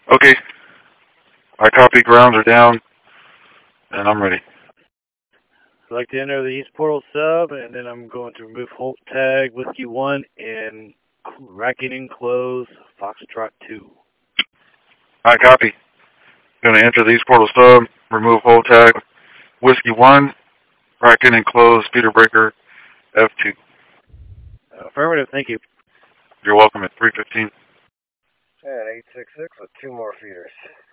Okay. I copy. Grounds are down, and I'm ready. Select to enter the east portal sub, and then I'm going to remove hold tag Whiskey 1 and racking and close Foxtrot 2. I copy. Going to enter the East Portal sub, remove hold tag, Whiskey 1, bracket and close, speeder breaker, F2. Affirmative, thank you. You're welcome at 3:15. And 866 with 2 more feeders.